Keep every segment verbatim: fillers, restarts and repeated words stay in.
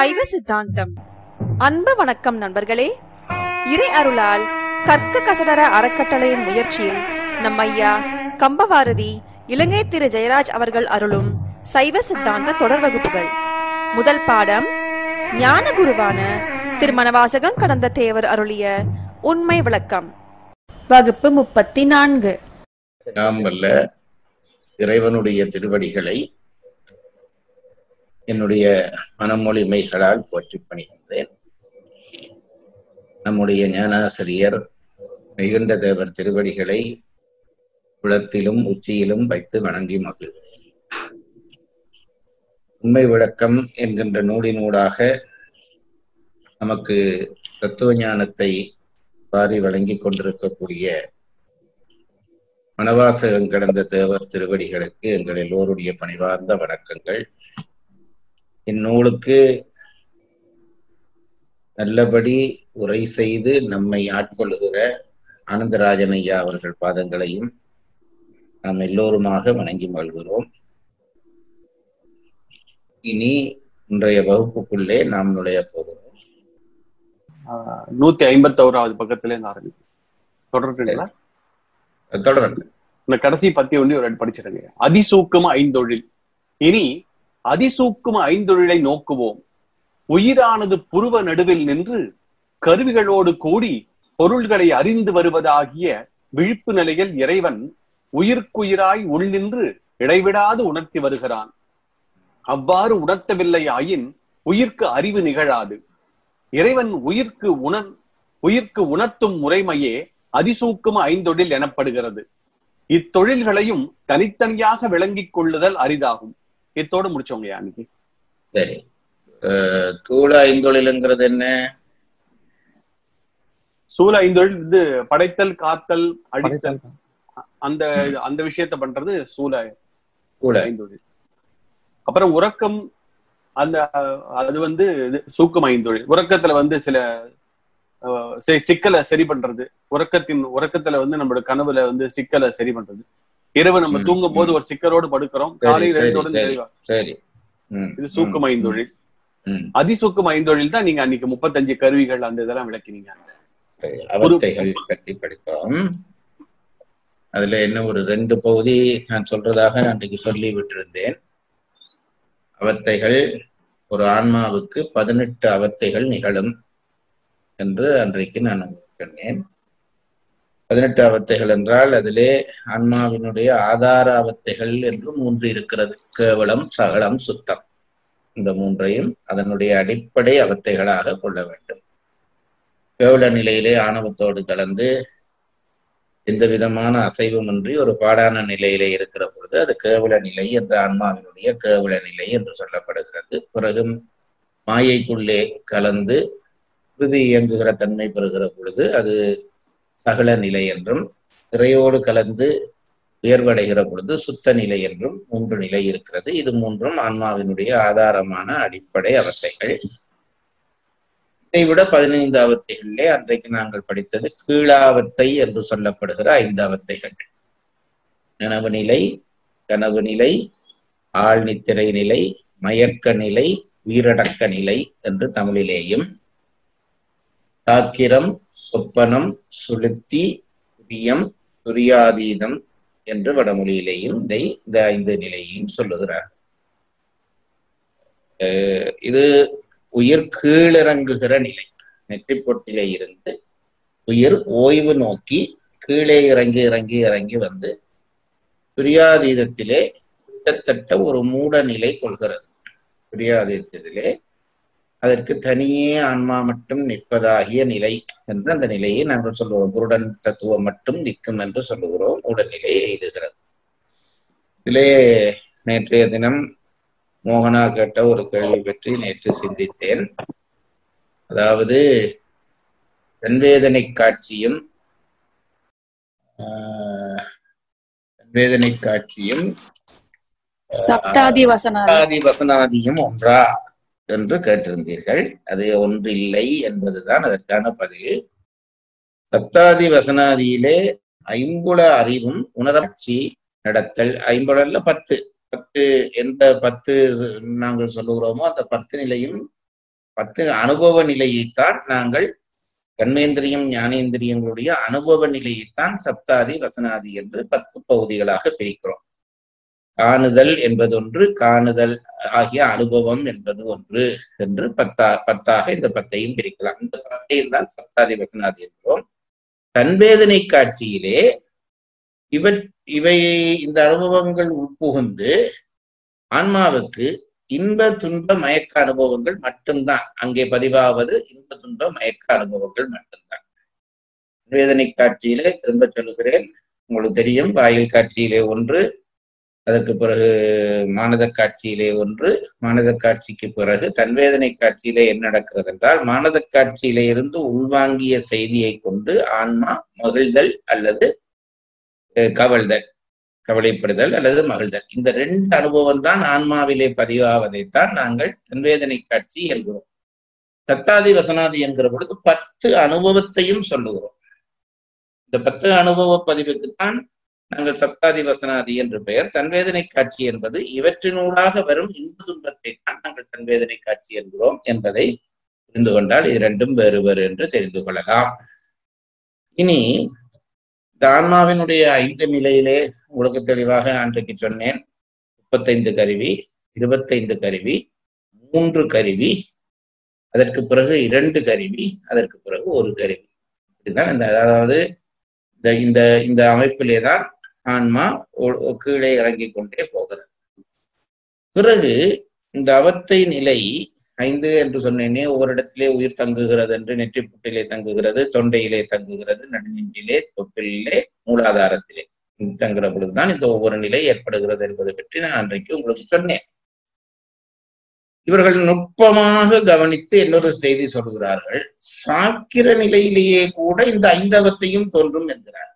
சைவ சித்தாந்தம். அன்பு வணக்கம் நண்பர்களே. இறை அருளால் கற்க கசடர அறக்கட்டளையின் முயற்சியில் நம் ஐயா கம்பவாரதி இலங்கை திரு ஜெயராஜ் அவர்கள் அருளும் சைவ சித்தாந்த தொடர் வகுப்புகள். முதல் பாடம் ஞான குருவான திருமணவாசகம் கடந்த தேவர் அருளிய உண்மை விளக்கம். வகுப்பு முப்பத்தி நான்கு. நாம் வல்ல இறைவனுடைய திருவடிகளை என்னுடைய மனமொழிமைகளால் போற்றி பணிகின்றேன். நம்முடைய ஞானாசிரியர் மிகுந்த தேவர் திருவடிகளை குளத்திலும் உச்சியிலும் வைத்து வணங்கி மகிழ்கிறேன். உண்மை விளக்கம் என்கின்ற நூலினூடாக நமக்கு தத்துவ ஞானத்தை வாரி வழங்கி கொண்டிருக்கக்கூடிய மணவாசகம் கடந்த தேவர் திருவடிகளுக்கு எங்கள் எல்லோருடைய பணிவார்ந்த வணக்கங்கள். இந்நூலுக்கு நல்லபடி உரை செய்து நம்மை ஆட்கொள்ளுகிற ஆனந்தராஜன் ஐயா அவர்கள் பாதங்களையும் நாம் எல்லோருமாக வணங்கி மகிழ்கிறோம். இனி இன்றைய வகுப்புக்குள்ளே நாம் நுழைய போகிறோம். நூத்தி ஐம்பத்தி ஓராவது பக்கத்துல இருந்து ஆரம்பிக்கும். தொடர்றீங்களா? தொடருங்க. இந்த கடைசி பத்தி ஒண்ணு ஒரு படிச்சிருங்க. அதிசூக்கும ஐந்தொழில். இனி அதிசூக்கும ஐந்தொழிலை நோக்குவோம். உயிரானது புருவ நடுவில் நின்று கருவிகளோடு கூடி பொருள்களை அறிந்து வருவதாகிய விழிப்பு நிலையில் இறைவன் உயிர்க்குயிராய் உள் நின்று இடைவிடாது உணர்த்தி வருகிறான். அவ்வாறு உணர்த்தவில்லை ஆயின் உயிர்க்கு அறிவு நிகழாது. இறைவன் உயிர்க்கு உண உயிர்க்கு உணர்த்தும் முறைமையே அதிசூக்கும ஐந்தொழில் எனப்படுகிறது. இத்தொழில்களையும் தனித்தனியாக விளங்கிக் கொள்ளுதல் அரிதாகும். இத்தோடு முடிச்சவங்க அன்னைக்கு. சரி, தூள ஐந்தொழில்ங்கிறது என்ன? சூழ ஐந்தொழில் இது படைத்தல், காத்தல், அடித்தல், அந்த அந்த விஷயத்த பண்றது சூழ ஐந்தொழில். அப்புறம் உறக்கம், அந்த அது வந்து சூக்கம் ஐந்தொழில். உறக்கத்துல வந்து சில சிக்கலை சரி பண்றது. உறக்கத்தின் உறக்கத்துல வந்து நம்மளோட கனவுல வந்து சிக்கலை சரி பண்றது. இரவு நம்ம தூங்கும் போது ஒரு சிக்கலோடு படுக்கிறோம், காலையில் இது சூக்கம் ஐந்தொழில். அதிசூக்கம் ஐந்தொழில் தான் நீங்க அன்னைக்கு முப்பத்தஞ்சு கருவிகள் அந்த இதெல்லாம் விளக்கினீங்க. அவத்தைகள் பற்றி படித்தோம். அதுல என்ன ஒரு ரெண்டு பகுதி நான் சொல்றதாக அன்றைக்கு சொல்லி விட்டிருந்தேன். அவத்தைகள், ஒரு ஆன்மாவுக்கு பதினெட்டு அவத்தைகள் நிகழும் என்று அன்றைக்கு நான் சொன்னேன். பதினெட்டு அவத்தைகள் என்றால் அதிலே ஆன்மாவினுடைய ஆதார அவத்தைகள் என்று மூன்று இருக்கிறது. கேவலம், சகலம், சுத்தம். இந்த மூன்றையும் அதனுடைய அடிப்படை அவத்தைகளாக கொள்ள வேண்டும். கேவல நிலையிலே ஆணவத்தோடு கலந்து எந்த விதமான அசைவுமின்றி ஒரு பாடான நிலையிலே இருக்கிற பொழுது அது கேவல நிலை என்ற ஆன்மாவினுடைய கேவல நிலை என்று சொல்லப்படுகிறது. பிறகு மாயைக்குள்ளே கலந்து விருதி இயங்குகிற தன்மை பெறுகிற பொழுது அது சகல நிலை என்றும், இறையோடு கலந்து உயர்வடைகிற பொழுது சுத்த நிலை என்றும் மூன்று நிலை இருக்கிறது. இது மூன்றும் ஆன்மாவினுடைய ஆதாரமான அடிப்படை அவத்தைகள். இதை விட பதினைந்து அவத்தைகளிலே அன்றைக்கு நாங்கள் படித்தது கீழாவத்தை என்று சொல்லப்படுகிற ஐந்து அவத்தைகள். நனவு நிலை, கனவு நிலை, ஆழ்நித்திரை நிலை, மயக்க நிலை, உயிரடக்க நிலை என்று தமிழிலேயும், தாக்கிரம், சொப்பனம், சுளுத்தி, துரியம், துரியாதீதம் என்று வடமொழியிலேயும் இதை இந்த ஐந்து நிலையையும் சொல்லுகிறார். இது உயிர் கீழிறங்குகிற நிலை. நெற்றிப்பொட்டிலே இருந்து உயிர் ஓய்வு நோக்கி கீழே இறங்கி இறங்கி இறங்கி வந்து துரியாதீதத்திலே கிட்டத்தட்ட ஒரு மூட நிலை கொள்கிறது. துரியாதீதத்திலே அதற்கு தனியே ஆன்மா மட்டும் நிற்பதாகிய நிலை என்று அந்த நிலையை நாங்கள் சொல்லுவோம். குருடன் தத்துவம் மட்டும் நிற்கும் என்று சொல்லுகிறோம். உடல்நிலையை எய்துகிறது. இதிலே நேற்றைய தினம் மோகனா கேட்ட ஒரு கேள்வி பற்றி நேற்று சிந்தித்தேன். அதாவது தன்வேதனை காட்சியும் ஆஹ் தன்வேதனை காட்சியும் சப்தாதி வசனாதி வசனாதியும் ஒன்றா என்று கேட்டிருந்தீர்கள். அது ஒன்றில்லை என்பதுதான் அதற்கான பதில். சப்தாதி வசனாதியிலே ஐம்புல அறிவும் உணர்ச்சி நடத்தல், ஐம்புலல்ல பத்து பத்து எந்த பத்து நாங்கள் சொல்லுகிறோமோ அந்த பத்து நிலையும் பத்து அனுபவ நிலையைத்தான் நாங்கள் கர்மேந்திரியம் ஞானேந்திரியங்களுடைய அனுபவ நிலையைத்தான் சப்தாதி வசனாதி என்று பத்து பகுதிகளாக பிரிக்கிறோம். காணுதல் என்பது ஒன்று, காணுதல் ஆகிய அனுபவம் என்பது ஒன்று என்று பத்தா பத்தாக இந்த பத்தையும் பிரிக்கலாம். இந்த பத்தையும் தான் சப்தாதி வசனாதி என்கிறோம். தன்வேதனை காட்சியிலே இவ இவை இந்த அனுபவங்கள் உட்புகுந்து ஆன்மாவுக்கு இன்ப துன்ப மயக்க அனுபவங்கள் மட்டும்தான் அங்கே பதிவாவது. இன்ப துன்ப மயக்க அனுபவங்கள் மட்டும்தான். வேதனை காட்சியிலே திரும்ப சொல்லுகிறேன், உங்களுக்கு தெரியும். வாயில் காட்சியிலே ஒன்று, அதற்கு பிறகு மானத காட்சியிலே ஒன்று, மானத காட்சிக்கு பிறகு தன்வேதனை காட்சியிலே என்ன நடக்கிறது என்றால், மானத காட்சியிலே இருந்து உள்வாங்கிய செய்தியை கொண்டு ஆன்மா மகிழ்தல் அல்லது கவழ்தல், கவலைப்படுதல் அல்லது மகிழ்தல், இந்த ரெண்டு அனுபவம் தான் ஆன்மாவிலே பதிவாவதைத்தான் நாங்கள் தன்வேதனை காட்சி என்கிறோம். சப்தாதி வசனாதி என்கிற பொழுது பத்து அனுபவத்தையும் சொல்லுகிறோம். இந்த பத்து அனுபவ பதிவுக்குத்தான் நாங்கள் சப்தாதி வசனாதி என்று பெயர். தன்வேதனை காட்சி என்பது இவற்றினூடாக வரும் இன்ப துன்பத்தை தான் நாங்கள் தன்வேதனை காட்சி என்கிறோம் என்பதை புரிந்து கொண்டால் இது ரெண்டும் வேறு வேறு என்று தெரிந்து கொள்ளலாம். இனி இந்த ஆன்மாவினுடைய ஐந்து நிலையிலே உங்களுக்கு தெளிவாக அன்றைக்கு சொன்னேன். முப்பத்தைந்து கருவி, இருபத்தைந்து கருவி, மூன்று கருவி, அதற்கு பிறகு இரண்டு கருவி, அதற்கு பிறகு ஒரு கருவி. இதுதான் இந்த அதாவது இந்த இந்த அமைப்பிலே தான் ஆன்மா கீழே இறங்கி கொண்டே போகிறது. பிறகு இந்த அவத்தை நிலை ஐந்து என்று சொன்னேனே, ஒவ்வொரு இடத்திலே உயிர் தங்குகிறது என்று, நெற்றிப்புட்டிலே தங்குகிறது, தொண்டையிலே தங்குகிறது, நடுநெஞ்சிலே, தொப்பிலே, மூலாதாரத்திலே தங்குற பொழுதுதான் இந்த ஒவ்வொரு நிலை ஏற்படுகிறது என்பதை பற்றி நான் அன்றைக்கு உங்களுக்கு சொன்னேன். இவர்கள் நுட்பமாக கவனித்து இன்னொரு செய்தி சொல்கிறார்கள். சாக்கிர நிலையிலேயே கூட இந்த ஐந்தவத்தையும் தோன்றும் என்கிறார்.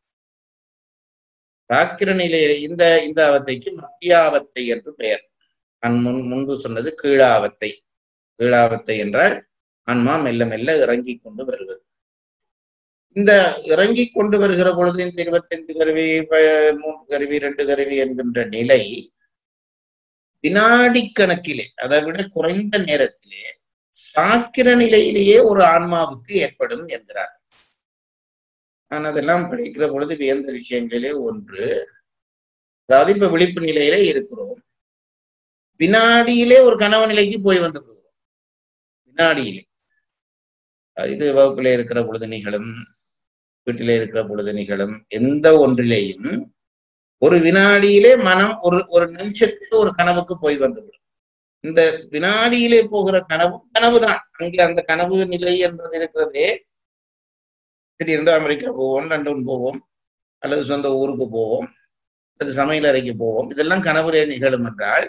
சாக்கிர நிலையிலே இந்த இந்த அவத்தைக்கு மத்தியாவத்தை என்று பெயர். நான் முன் முன்பு சொன்னது கீழாவத்தை. கீழாவத்தை என்றால் ஆன்மா மெல்ல மெல்ல இறங்கி கொண்டு வருவது. இந்த இறங்கி கொண்டு வருகிற பொழுது இந்த இருபத்தைந்து கருவி, மூன்று கருவி, ரெண்டு கருவி என்கின்ற நிலை வினாடி கணக்கிலே, அதை விட குறைந்த நேரத்திலே சாக்கிர நிலையிலேயே ஒரு ஆன்மாவுக்கு ஏற்படும் என்கிறார். நான் அதெல்லாம் படிக்கிற பொழுது வியந்த விஷயங்களிலே ஒன்று, அதாவது இப்ப விழிப்பு நிலையிலே இருக்கிறோம், வினாடியிலே ஒரு கனவு நிலைக்கு போய் வந்து விடுவோம். வினாடியிலே இது வகுப்பிலே இருக்கிற பொழுது நிகழும், வீட்டிலே இருக்கிற பொழுது நிகழும், எந்த ஒன்றிலேயும் ஒரு வினாடியிலே மனம் ஒரு ஒரு நிமிஷத்துக்கு ஒரு கனவுக்கு போய் வந்துவிடும். இந்த வினாடியிலே போகிற கனவு கனவுதான். அங்கே அந்த கனவு நிலை என்பது இருக்கிறதே, திடீர்னு அமெரிக்கா போவோம், லண்டன் போவோம், அல்லது சொந்த ஊருக்கு போவோம், அல்லது சமையல் அறைக்கு போவோம், இதெல்லாம் கனவுலே நிகழும் என்றால்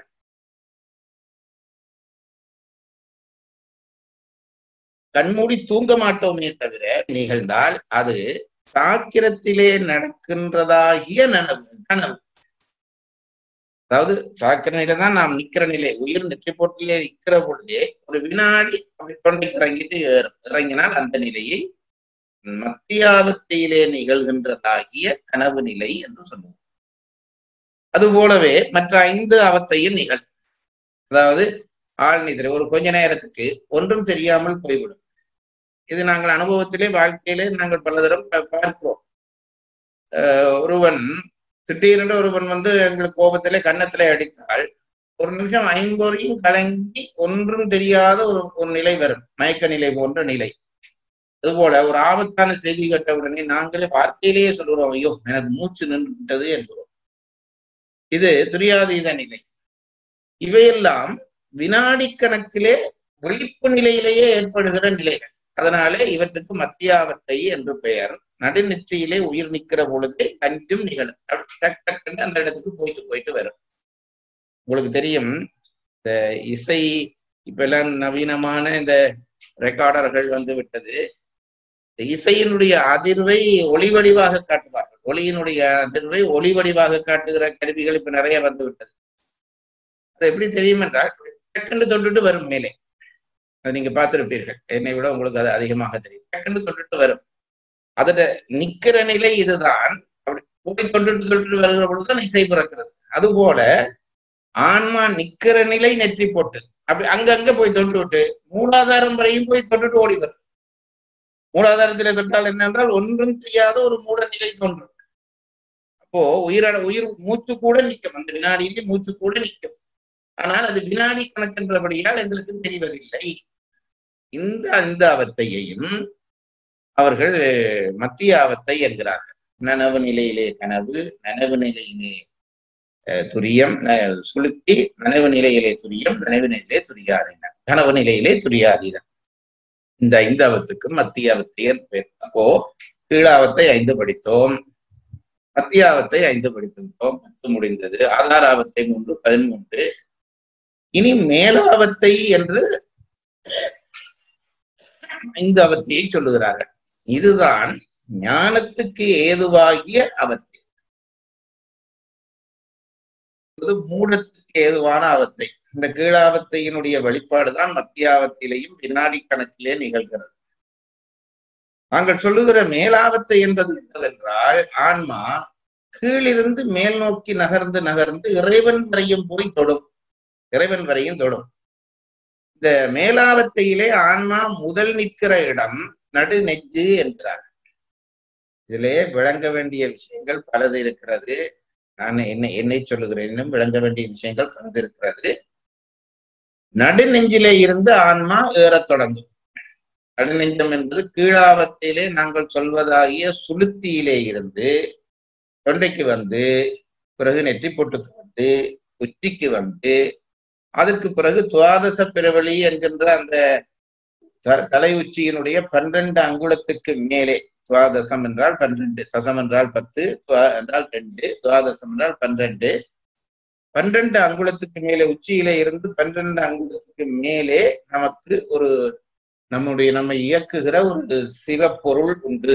கண்மூடி தூங்க மாட்டோமே தவிர நிகழ்ந்தால் அது சாக்கிரத்திலே நடக்கின்றதாகிய நனவு கனவு. அதாவது சாக்கிர நிலை தான் நாம் நிக்கிற நிலை. உயிர் நெற்றி போட்டிலே நிற்கிற பொழுதே ஒரு வினாடி அப்படி தொண்டைக்கு இறங்கிட்டு இறங்கினால் அந்த நிலையை மத்தியாவத்தையிலே நிகழ்கின்றதாகிய கனவு நிலை என்று சொல்லுவோம். அது போலவே மற்ற ஐந்து அவத்தையும் நிகழ். அதாவது ஆழ்நிதிரை ஒரு கொஞ்ச நேரத்துக்கு ஒன்றும் தெரியாமல் போய்விடும். இது நாங்கள் அனுபவத்திலே வாழ்க்கையிலே நாங்கள் பலதரம் பார்க்கிறோம். அஹ் ஒருவன் திடீரென்று ஒருவன் வந்து எங்களுக்கு கோபத்திலே கன்னத்திலே அடித்தால் ஒரு நிமிஷம் ஐம்பொறியும் கலங்கி ஒன்றும் தெரியாத ஒரு ஒரு நிலை வரும், மயக்க நிலை போன்ற நிலை. அதுபோல ஒரு ஆபத்தான செய்தி கேட்ட உடனே நாங்களே வார்த்தையிலேயே சொல்லுறோம், ஐயோ எனக்கு மூச்சு நின்று விட்டது என்கிறோம். இது துரியாதீத நிலை. இவையெல்லாம் வினாடி கணக்கிலே விழிப்பு நிலையிலேயே ஏற்படுகிற நிலைகள். அதனாலே இவற்றுக்கு மத்தியாவத்தை என்று பெயர். நடுநெற்றியிலே உயிர் நிற்கிற பொழுதே அஞ்சும் நிகழும். டக் டக்குன்னு அந்த இடத்துக்கு போயிட்டு போயிட்டு வரும். உங்களுக்கு தெரியும், இந்த இசை இப்ப எல்லாம் நவீனமான இந்த ரெக்கார்டர்கள் வந்து விட்டது. இசையினுடைய அதிர்வை ஒளி வடிவாக காட்டுவார்கள். ஒளியினுடைய அதிர்வை ஒளி வடிவாக காட்டுகிற கருவிகள் இப்ப நிறைய வந்து விட்டது. அது எப்படி தெரியும் என்றால் டக்குன்னு தொட்டுட்டு வரும் மேலே. அது நீங்க பார்த்திருப்பீர்கள், என்னை விட உங்களுக்கு அது அதிகமாக தெரியும். டக்குன்னு தொட்டுட்டு வரும். அதோட நிக்கிற நிலை இதுதான். அப்படி போய் தொட்டுட்டு தொட்டுட்டு வருகிற பொழுதுதான் இசை பிறக்கிறது. அதுபோல ஆன்மா நிக்கிற நிலை நெற்றி போட்டு அப்படி அங்கங்க போய் தொட்டு விட்டு மூலாதாரம் வரையும் போய் தொட்டுட்டு ஓடி வரும். மூலாதாரத்திலே தொட்டால் என்னென்றால் ஒன்றும் தெரியாத ஒரு மூட நிலை தோன்றும். அப்போ உயிர உயிர் மூச்சு கூட நிற்கும், அந்த வினாடியிலே மூச்சு கூட நிற்கும். ஆனால் அது வினாடி கணக்கென்றபடியால் எங்களுக்கு தெரிவதில்லை. இந்த அந்த அவத்தையையும் அவர்கள் மத்திய அவத்தை என்கிறார்கள். நனவு நிலையிலே கனவு, நனவு நிலையிலே துரியம் சுளுத்தி, நனவு நிலையிலே துரியம், நனவு நிலையிலே துரியாதீனம், கனவு நிலையிலே துரியாதீனம். இந்த ஐந்தாவத்துக்கும் மத்திய அவத்தையர் பேர். அப்போ கீழாவத்தை ஐந்து படித்தோம், மத்தியாவத்தை ஐந்து படித்திருந்தோம், பத்து முடிந்தது. ஆதாராவத்தை மூன்று, பதிமூன்று. இனி மேலாவத்தை என்று ஐந்து அவத்தையை சொல்லுகிறார்கள். இதுதான் ஞானத்துக்கு ஏதுவாகிய அவத்தை, மூடத்துக்கு ஏதுவான அவத்தை. இந்த கீழாவத்தையினுடைய வெளிப்பாடுதான் மத்தியாவத்திலேயும் வினாடி கணக்கிலே நிகழ்கிறது. நாங்கள் சொல்லுகிற மேலாவத்தை என்பது என்னவென்றால், ஆன்மா கீழிருந்து மேல் நோக்கி நகர்ந்து நகர்ந்து இறைவன் வரையும் போய் தொடும், இறைவன் வரையும் தொடும். இந்த மேலாவத்தையிலே ஆன்மா முதல் நிற்கிற இடம் நடு நெஞ்சு என்கிறார். இதிலே விளங்க வேண்டிய விஷயங்கள் பலது இருக்கிறது. நான் என்ன என்னை சொல்லுகிறேன், விளங்க வேண்டிய விஷயங்கள் பலது இருக்கிறது. நடு நெஞ்சிலே இருந்து ஆன்மா ஏறத் தொடங்கும். நடுநெஞ்சம் என்பது கீழாவத்திலே நாங்கள் சொல்வதாகிய சுளுத்தியிலே இருந்து தொண்டைக்கு வந்து, பிறகு நெற்றி பொட்டுக்கு வந்து, உச்சிக்கு வந்து, அதற்கு பிறகு துவாதச பிறவழி என்கின்ற அந்த தலை உச்சியினுடைய பன்னிரண்டு அங்குலத்துக்கு மேலே, துவாதசம் என்றால் பன்னிரண்டு, தசம் என்றால் பத்து, துவா என்றால் ரெண்டு, துவாதசம் என்றால் பன்னிரண்டு, பன்னிரண்டு அங்குலத்துக்கு மேலே, உச்சியிலே இருந்து பன்னிரண்டு அங்குலத்துக்கு மேலே நமக்கு ஒரு நம்முடைய நம்மை இயக்குகிற ஒரு சிவப்பொருள் உண்டு.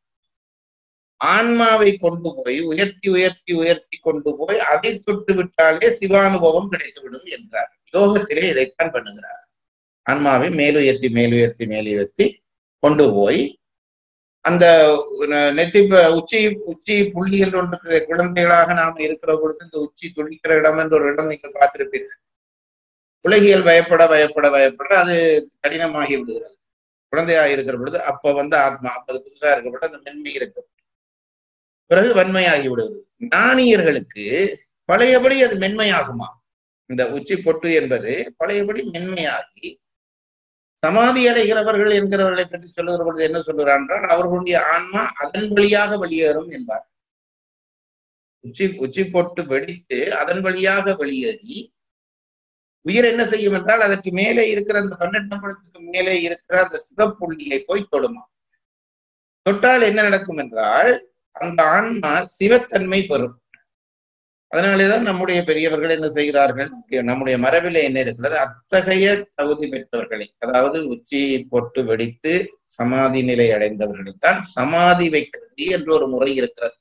ஆன்மாவை கொண்டு போய் உயர்த்தி உயர்த்தி உயர்த்தி கொண்டு போய் அதை தொட்டு விட்டாலே சிவானுபவம் கிடைத்துவிடும் என்றார். யோகத்திலே இதைத்தான் பண்ணுகிறார். ஆன்மாவை மேலுயர்த்தி மேலுயர்த்தி மேலுயர்த்தி கொண்டு போய் அந்த நெத்தி உச்சி உச்சி புள்ளி என்று ஒன்று, குழந்தைகளாக நாம் இருக்கிற பொழுது இந்த உச்சி துடிக்கிற இடம் என்ற ஒரு இடம் நீங்கள் பார்த்திருப்பீர்கள். உலகியல் பயப்பட பயப்பட பயப்பட அது கடினமாகி விடுகிறது. குழந்தையாக இருக்கிற பொழுது அப்ப வந்து ஆத்மா, அப்பது புதுசா இருக்கப்பட்ட அந்த மென்மை இருக்கும், பிறகு வன்மையாகி விடுவது. ஞானியர்களுக்கு பழையபடி அது மென்மையாகுமா? இந்த உச்சி பொட்டு என்பது பழையபடி மென்மையாகி சமாதி அடைகிறவர்கள் என்கிறவர்களை பற்றி சொல்லுகிற பொழுது என்ன சொல்லுகிறார் என்றால், அவர்களுடைய ஆன்மா அதன் வழியாக வெளியேறும் என்பார். உச்சி உச்சி பொட்டு வெடித்து அதன் வழியாக வெளியேறி உயிர் என்ன செய்யும் என்றால், அதற்கு மேலே இருக்கிற அந்த பன்னெண்டாம் படத்துக்கு மேலே இருக்கிற அந்த சிவப்புள்ளியை போய் தொடுமா. தொட்டால் என்ன நடக்கும் என்றால், அந்த ஆன்மா சிவத்தன்மை பெறும். அதனாலேதான் நம்முடைய பெரியவர்கள் என்ன செய்கிறார்கள், நம்முடைய மரபிலே என்ன இருக்கிறது, அத்தகைய தகுதி பெற்றவர்களை, அதாவது உச்சி பொட்டு வெடித்து சமாதி நிலை அடைந்தவர்களைத்தான் சமாதி வைக்கிறது என்று ஒரு முறை இருக்கிறது.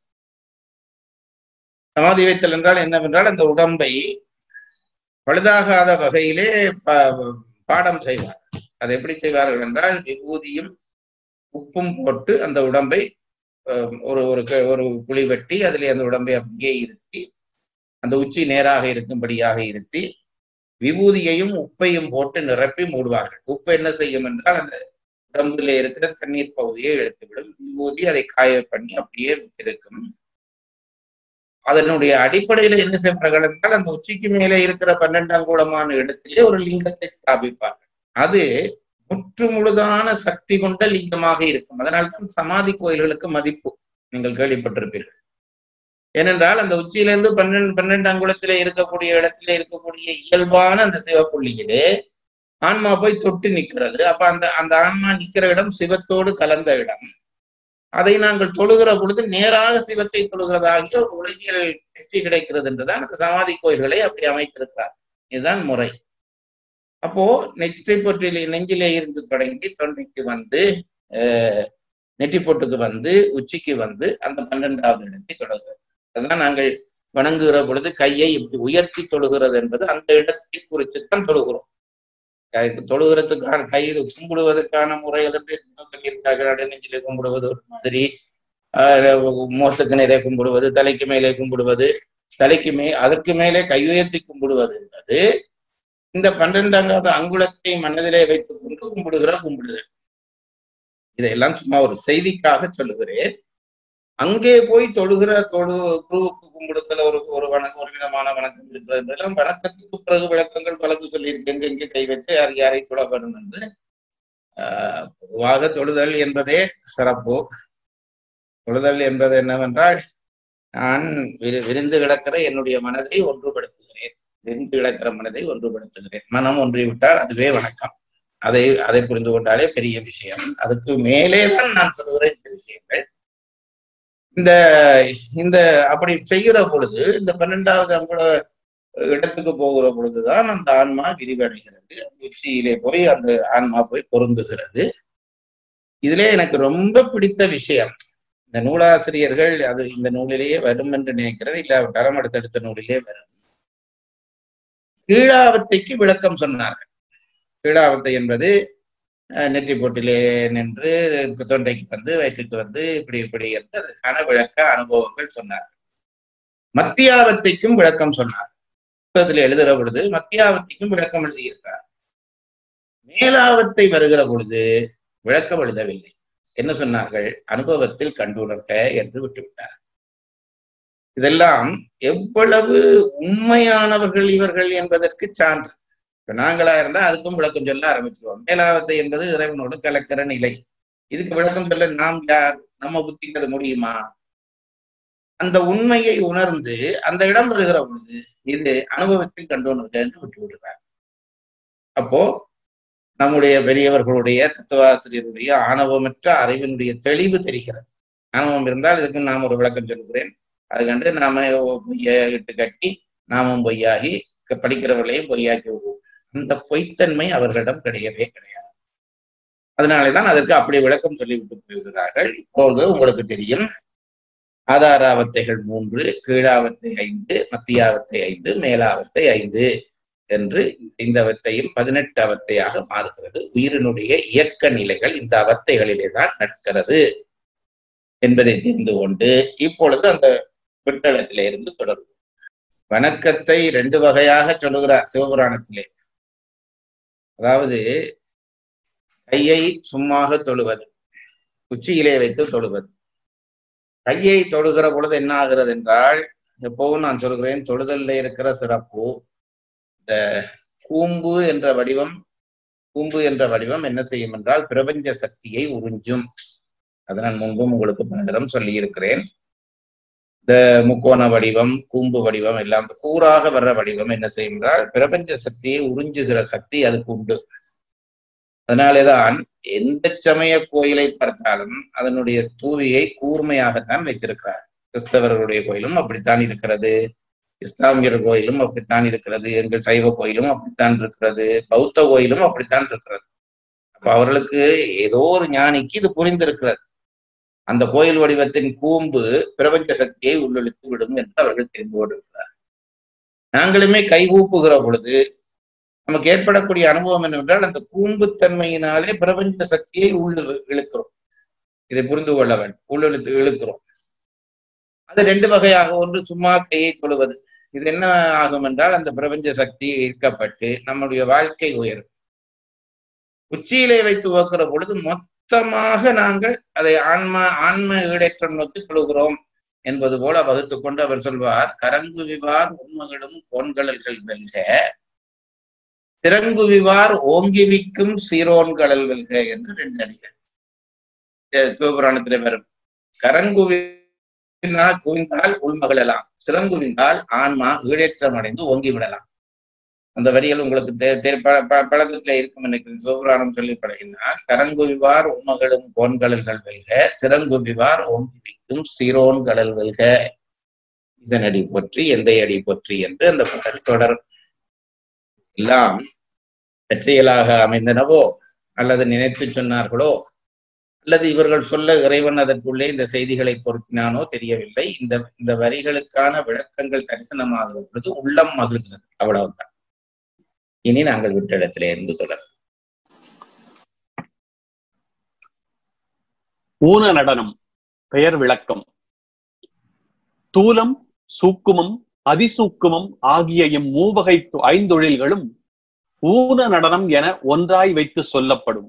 சமாதி வைத்தல் என்றால் என்னவென்றால், அந்த உடம்பை பழுதாகாத வகையிலே பாடம் செய்வார்கள். அதை எப்படி செய்வார்கள் என்றால், விபூதியும் உப்பும் போட்டு அந்த உடம்பை ஒரு ஒரு குழி வெட்டி அதிலே அந்த உடம்பை அப்படியே இருத்தி, அந்த உச்சி நேராக இருக்கும்படியாக இருத்தி, விபூதியையும் உப்பையும் போட்டு நிரப்பி மூடுவார்கள். உப்பு என்ன செய்யும் என்றால், அந்த உடம்பிலே இருக்கிற தண்ணீர் பகுதியை எடுத்துவிடும். விபூதி அதை காய பண்ணி அப்படியே இருக்கும். அதனுடைய அடிப்படையில என்ன செய்வார்கள் என்றால், அந்த உச்சிக்கு மேலே இருக்கிற பன்னெண்டாம் கூடமான இடத்திலே ஒரு லிங்கத்தை ஸ்தாபிப்பார்கள். அது முற்று முழுதான சக்தி கொண்ட லிங்கமாக இருக்கும். அதனால்தான் சமாதி கோயில்களுக்கு மதிப்பு, நீங்கள் கேள்விப்பட்டிருப்பீர்கள். ஏனென்றால் அந்த உச்சியிலிருந்து பன்னெண்டு பன்னெண்டு அங்குலத்திலே இருக்கக்கூடிய இடத்திலே இருக்கக்கூடிய இயல்பான அந்த சிவப்புள்ளியிலே ஆன்மா போய் தொட்டு நிற்கிறது. அப்ப அந்த அந்த ஆன்மா நிற்கிற இடம் சிவத்தோடு கலந்த இடம். அதை நாங்கள் தொழுகிற பொழுது நேராக சிவத்தை தொழுகிறதாகிய ஒரு உலகியல் வெற்றி கிடைக்கிறது என்றுதான் அந்த சமாதி கோயில்களை அப்படி அமைத்திருக்கிறார். இதுதான் முறை. அப்போ நெற்றி பொற்றிலே நெஞ்சிலே இருந்து தொடங்கி தொண்டைக்கு வந்து அஹ் நெற்றி பொட்டுக்கு வந்து உச்சிக்கு வந்து அந்த பன்னெண்டாவது இடத்தை தொழுகிறது. அதுதான் நாங்கள் வணங்குகிற பொழுது கையை இப்படி உயர்த்தி தொழுகிறது என்பது அந்த இடத்தை குறித்துத்தான் தொழுகிறோம். தொழுகிறதுக்கான கை கும்பிடுவதற்கான முறைகள் என்று சொல்லியிருக்கார்கள். நெஞ்சிலே கும்பிடுவது ஒரு மாதிரி, ஆஹ் முகத்துக்கு நிறைய கும்பிடுவது, தலைக்கு மேலே கும்பிடுவது, தலைக்கு மே அதற்கு மேலே கையுயர்த்தி கும்பிடுவது என்பது இந்த பன்னிரெண்டாவது அங்குலத்தை மனதிலே வைத்துக் கொண்டு கும்பிடுகிற கும்பிடுதல். இதையெல்லாம் சும்மா ஒரு செய்திக்காக சொல்லுகிறேன். அங்கே போய் தொழுகிற தொழு குருவுக்கு கும்பிடுதல் ஒரு ஒரு வணக்கம், ஒரு விதமான வணக்கம் இருக்கிறது எல்லாம் வணக்கத்துக்கு பிறகு விளக்கங்கள் பலக்கு சொல்லியிருக்கேன். எங்கே கை வச்சு யார் யாரை தொழ வேண்டும் என்று. ஆஹ் பொதுவாக தொழுதல் என்பதே சிறப்பு. தொழுதல் என்பது என்னவென்றால், நான் விரிந்து கிடக்கிற என்னுடைய மனதை ஒன்றுபடுத்துகிறேன். விரிந்து கிடக்கிற மனதை ஒன்றுபடுத்துகிறேன். மனம் ஒன்றிவிட்டால் அதுவே வணக்கம். அதை அதை புரிந்து கொண்டாலே பெரிய விஷயம். அதுக்கு மேலேதான் நான் சொல்லுகிறேன் இந்த விஷயங்கள். இந்த இந்த அப்படி செய்கிற பொழுது, இந்த பன்னெண்டாவது அங்குல இடத்துக்கு போகிற பொழுதுதான் அந்த ஆன்மா விரிவடைகிறது. உச்சியிலே போய் அந்த ஆன்மா போய் பொருந்துகிறது. இதிலே எனக்கு ரொம்ப பிடித்த விஷயம், இந்த நூலாசிரியர்கள் அது இந்த நூலிலேயே வரும் என்று நினைக்கிறேன், இல்லாவிட்டாலும் அடுத்தடுத்த நூலிலே வரும். கீழாவத்தைக்கு விளக்கம் சொன்னார்கள். கீழாவத்தை என்பது நெற்றி போட்டிலே நின்று தொண்டைக்கு வந்து வயிற்றுக்கு வந்து இப்படி இப்படி என்று அதற்கான விளக்க அனுபவங்கள் சொன்னார்கள். மத்தியாவத்தைக்கும் விளக்கம் சொன்னார். புத்தகத்தில் எழுதுகிற பொழுது மத்தியாவத்தைக்கும் விளக்கம் எழுதியிருக்கிறார். மேலாவத்தை வருகிற பொழுது விளக்கம் எழுதவில்லை. என்ன சொன்னார்கள்? அனுபவத்தில் கண்டுணர்க என்று விட்டுவிட்டார். இதெல்லாம் எவ்வளவு உண்மையானவர்கள் இவர்கள் என்பதற்கு சான்று. இப்ப நாங்களா இருந்தா அதுக்கும் விளக்கம் சொல்ல ஆரம்பிச்சிருவோம். மேலாவத்தை என்பது இறைவனோடு கலக்கிற நிலை. இதுக்கு விளக்கம் சொல்ல நாம் யார்? நம்ம புத்திக்கிறது முடியுமா? அந்த உண்மையை உணர்ந்து அந்த இடம் வருகிற பொழுது இது அனுபவத்தில் கண்டுணர்க என்று விட்டு விடுறார். அப்போ நம்முடைய பெரியவர்களுடைய தத்துவாசிரியருடைய ஆணவமற்ற அறிவினுடைய தெளிவு தெரிகிறது. ஆணவம் இருந்தால் இதுக்கு நாம் ஒரு விளக்கம் சொல்கிறேன். அது கண்டு நாம பொய்ய இட்டு கட்டி நாமும் பொய்யாகி படிக்கிறவர்களையும் பொய்யாக்கி விடுவோம். அந்த பொய்த்தன்மை அவர்களிடம் கிடையவே கிடையாது. அதனாலேதான் அதற்கு அப்படி விளக்கம் சொல்லிவிட்டு போகிறார்கள். இப்போது உங்களுக்கு தெரியும், ஆதாராவத்தைகள் மூன்று, கீழாவத்தை ஐந்து, மத்தியாவத்தை ஐந்து, மேலாவத்தை ஐந்து என்று இந்த அவத்தையும் பதினெட்டு அவத்தையாக மாறுகிறது. உயிரினுடைய இயக்க நிலைகள் இந்த அவத்தைகளிலே தான் நடக்கிறது என்பதை தெரிந்து கொண்டு இப்பொழுது அந்த விட்டலத்திலே இருந்து தொடரும். வணக்கத்தை ரெண்டு வகையாக சொல்லுகிறார் சிவபுராணத்திலே. அதாவது கையை சும்மாக தொழுவது, உச்சியிலே வைத்து தொழுவது. கையை தொழுகிற பொழுது என்ன ஆகிறது என்றால், எப்பவும் நான் சொல்கிறேன், தொழுதல்ல இருக்கிற சிறப்பு இந்த கூம்பு என்ற வடிவம் கூம்பு என்ற வடிவம் என்ன செய்யும் என்றால் பிரபஞ்ச சக்தியை உறிஞ்சும். அதை நான் முன்பும் உங்களுக்கு பலதரம் சொல்லி இருக்கிறேன். இந்த முக்கோண வடிவம், கூம்பு வடிவம் எல்லாம் கூறாக வர்ற வடிவம் என்ன செய்யும் என்றால் பிரபஞ்ச சக்தியை உறிஞ்சுகிற சக்தி அதுக்கு உண்டு. அதனாலேதான் எந்த சமய கோயிலை பார்த்தாலும் அதனுடைய ஸ்தூவியை கூர்மையாகத்தான் வைத்திருக்கிறார். கிறிஸ்தவர்களுடைய கோயிலும் அப்படித்தான் இருக்கிறது, இஸ்லாமியர் கோயிலும் அப்படித்தான் இருக்கிறது, எங்கள் சைவ கோயிலும் அப்படித்தான் இருக்கிறது, பௌத்த கோயிலும் அப்படித்தான் இருக்கிறது. அப்ப அவர்களுக்கு ஏதோ ஒரு ஞானிக்கு இது புரிந்திருக்கிறது. அந்த கோயில் வடிவத்தின் கூம்பு பிரபஞ்ச சக்தியை உள்ளிழுத்து விடும் என்று அவர்கள் தெரிந்து கொண்டிருக்கிறார். நாங்களுமே கைகூப்புகிற பொழுது நமக்கு ஏற்படக்கூடிய அனுபவம் என்னவென்றால் அந்த கூம்பு தன்மையினாலே பிரபஞ்ச சக்தியை உள்ளு இழுக்கிறோம். இதை புரிந்து கொள்ள வேண்டும். உள்ளிழுத்து இழுக்கிறோம். அது ரெண்டு வகையாக, ஒன்று சும்மா கையை தொழுவது. இது என்ன ஆகும் என்றால் அந்த பிரபஞ்ச சக்தி ஈர்க்கப்பட்டு நம்முடைய வாழ்க்கை உயரும். உச்சியிலே வைத்து துவக்கிற பொழுது மொத்தமாக நாங்கள் அதை ஆன்மா ஆன்ம ஈடேற்றம் நோக்கி தொழுகிறோம் என்பது போல வகுத்து கொண்டு அவர் சொல்வார், கரங்குவிவார் உண்மகளும் கோன்கடல்கள் வெல்க, திறங்குவிவார் ஓங்கிவிக்கும் சீரோன்கடல் வெல்க என்று ரெண்டு அடிகள் சிவபுராணத்திலே வரும். கரங்குவினால் குவிந்தால் உள்மகளெல்லாம், சிறங்குவிந்தால் ஆன்மா ஈடேற்றம் அடைந்து ஓங்கி விடலாம். அந்த வரிகள் உங்களுக்கு பழக்கத்திலே இருக்கும் நினைக்கிறேன். சிவபுராணம் சொல்லி பழகினால், கரங்குவிவார் உண்மகளும் கோன்கடல்கள் வெல்க, சிறங்குவிவார் ஓங்கிவிக்கும் சீரோன் கடல் வெல்க, இதனடி போற்றி எந்தை அடி போற்றி என்று அந்த பாடல் தொடரும். எல்லாம் வெற்றியலாக அமைந்தனவோ அல்லது நினைத்து சொன்னார்களோ அல்லது இவர்கள் சொல்ல இறைவன் அதற்குள்ளே இந்த செய்திகளை பொருத்தினானோ தெரியவில்லை. இந்த இந்த வரிகளுக்கான விளக்கங்கள் தரிசனமாகிற பொழுது உள்ளம் மகிழ்கிறது. அவ்வளவுதான். இனி நாங்கள் விட்ட இடத்திலே இருந்து தொடர். ஊன நடனம் பெயர் விளக்கம். தூலம், சூக்குமம் அதிசூக்குமம் ஆகிய இம் மூவகை ஐந்தொழில்களும் ஊன நடனம் என ஒன்றாய் வைத்து சொல்லப்படும்.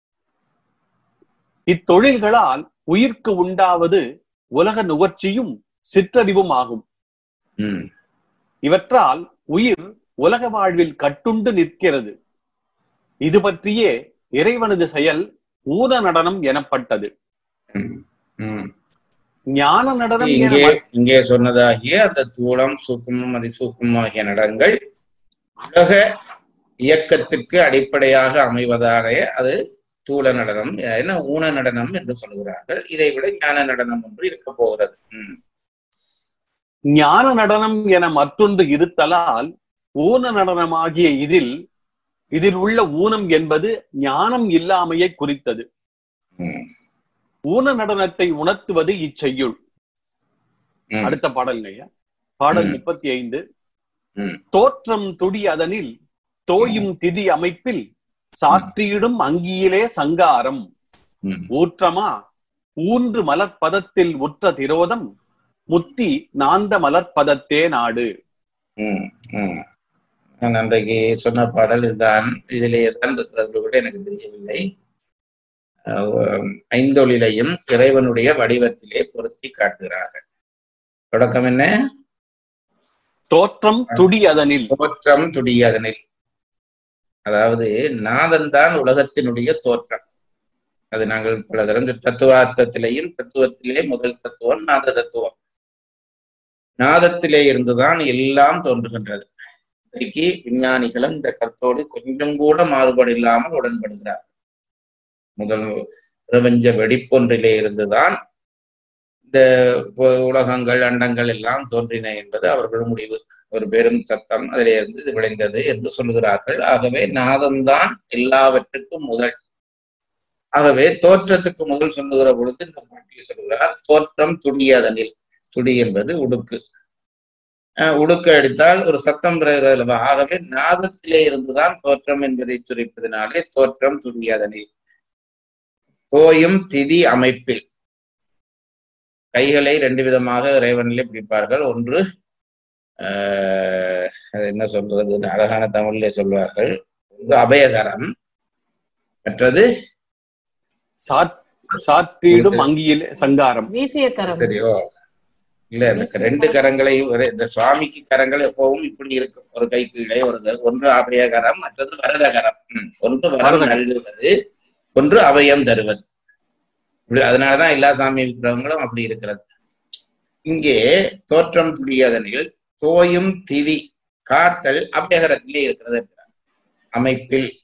இத்தொழில்களால் உயிர்க்கு உண்டாவது உலக நுகர்ச்சியும் சிற்றறிவும் ஆகும். இவற்றால் உயிர் உலக வாழ்வில் கட்டுண்டு நிற்கிறது. இது பற்றியே இறைவனது செயல் ஊன நடனம் எனப்பட்டது. ஞான நடனம் இங்கே இங்கே சொன்னதாகிய அந்த தூளம் சூக்குமம் அதிசூக்குமம் ஆகிய நடனங்கள் உலக இயக்கத்திற்கு அடிப்படையாக அமைவதாலே அது தூள நடனம் என்ன ஊன நடனம் என்று சொல்கிறார்கள். இதை விட ஞான நடனம் ஒன்று இருக்க போகிறது. உம் ஞான நடனம் என மற்றொன்று இருத்தலால் ஊன நடனமாகிய இதில் இதில் உள்ள ஊனம் என்பது ஞானம் இல்லாமையை குறித்தது. ஊன நடனத்தை உணர்த்துவது இச்செய்யுள். அடுத்த பாடல் ஐயா, பாடல் முப்பத்தி ஐந்து. தோற்றம் துடி அதனில் தோயும் திதி அமைப்பில் சாற்றியிடும் அங்கியிலே சங்காரம் ஊற்றமா ஊன்று மலர்பதத்தில் உற்ற திரோதம் முத்தி நாந்த மலர்பதத்தே நாடு. நான் அன்றைக்கு சொன்ன பாடல் இதுதான். இதிலே தான் இருக்கிறது கூட எனக்கு தெரியவில்லை. ஐந்தொழிலையும் இறைவனுடைய வடிவத்திலே பொருத்தி காட்டுகிறார்கள். தொடக்கம் என்ன? தோற்றம் துடி அதனில். தோற்றம் துடி அதனில், அதாவது நாதன் தான் உலகத்தினுடைய தோற்றம். அது நாங்கள் பல தரம் தத்துவார்த்தத்திலேயும் தத்துவத்திலே முதல் தத்துவம் நாத தத்துவம். நாதத்திலே இருந்துதான் எல்லாம் தோன்றுகின்றது. இன்றைக்கு விஞ்ஞானிகளும் இந்த கருத்தோடு கொஞ்சம் கூட மாறுபாடு இல்லாமல் உடன்படுகிறார். முதல் பிரபஞ்ச வெடிப்பொன்றிலே இருந்துதான் இந்த உலகங்கள் அண்டங்கள் எல்லாம் தோன்றின என்பது அவர்கள் முடிவு. ஒரு பெரும் சத்தம் அதிலே இருந்து இது விளைந்தது என்று சொல்லுகிறார்கள். ஆகவே நாதம்தான் எல்லாவற்றுக்கும் முதல். ஆகவே தோற்றத்துக்கு முதல் சொல்லுகிற பொழுது இந்த பாட்டில் சொல்லுகிறார் தோற்றம் துடியதனில். துடி என்பது உடுக்கு. அஹ் உடுக்கு அடித்தால் ஒரு சத்தம் பிறகு. ஆகவே நாதத்திலே இருந்துதான் தோற்றம் என்பதை சுரிப்பதனாலே தோற்றம் துடியதனில். தோயும் திதி அமைப்பில், கைகளை ரெண்டு விதமாக இறைவனிலே பிடிப்பார்கள். ஒன்று ஆஹ் அது என்ன சொல்றது, அழகான தமிழிலே சொல்வார்கள். ஒன்று அபயகரம், மற்றது சாற்றிடும் அங்கியிலே சங்காரம். சரியோ இல்ல, இந்த ரெண்டு கரங்களையும் இந்த சுவாமிக்கு கரங்கள் எப்பவும் இப்படி இருக்கும். ஒரு கை கீழே ஒரு ஒன்று அபயகரம், மற்றது வரதகரம். ஒன்று வரம் நல்குவது, ஒன்று அபயம் தருவது. அதனாலதான் எல்லா சாமி விக்கிரகங்களும் அப்படி இருக்கிறது. இங்கே தோற்றம் துடியதனில் தோயும் திதி காத்தல் அபயகரத்திலே இருக்கிறது. அமைப்பில்